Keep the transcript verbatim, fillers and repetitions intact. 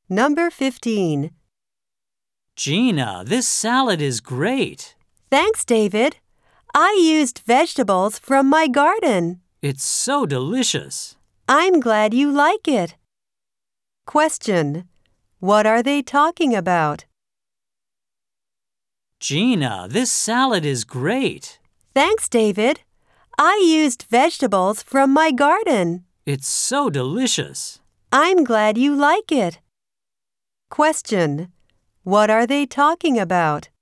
Number fifteen. Gina, this salad is great. Thanks, David. I used vegetables from my garden. It's so delicious. I'm glad you like it. Question. What are they talking about? Gina, this salad is great. Thanks, David. I used vegetables from my garden. It's so delicious. I'm glad you like it. Question. What are they talking about?